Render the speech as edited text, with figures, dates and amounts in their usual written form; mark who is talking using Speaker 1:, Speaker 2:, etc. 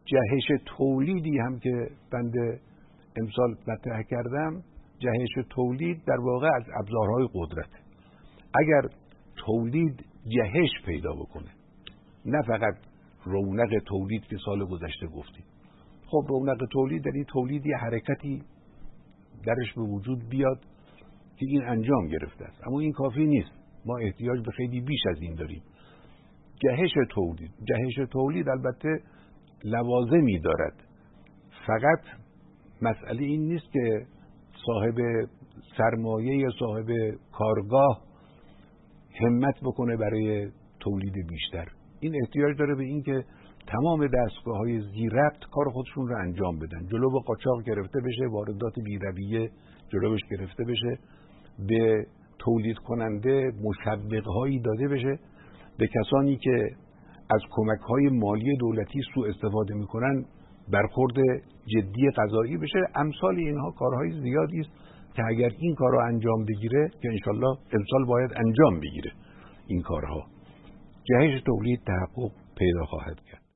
Speaker 1: جهش تولیدی هم که بنده امسال مطرح کردم، جهش تولید در واقع از ابزارهای قدرت. اگر تولید جهش پیدا بکنه، نه فقط رونق تولید که سال گذشته گفتیم، خب رونق تولید یعنی تولید یه حرکتی درش به وجود بیاد که این انجام گرفته است، اما این کافی نیست، ما احتیاج به خیلی بیش از این داریم. جهش تولید البته لوازمی دارد، فقط مسئله این نیست که صاحب سرمایه یا صاحب کارگاه همت بکنه برای تولید بیشتر. این احتیاج داره به این که تمام دستگاه‌های ذی‌ربط کار خودشون رو انجام بدن، جلو به قاچاق گرفته بشه، واردات بی‌رویه جلوش گرفته بشه، به تولید کننده مشوق‌هایی داده بشه، به کسانی که از کمک‌های مالی دولتی سوء استفاده می‌کنن برخورد جدی قضایی بشه. امثال اینها کارهای زیادی است که اگر این کار رو انجام بگیره، که انشالله امسال باید انجام بگیره این کارها، جهش تولید تحقق پیدا خواهد کرد.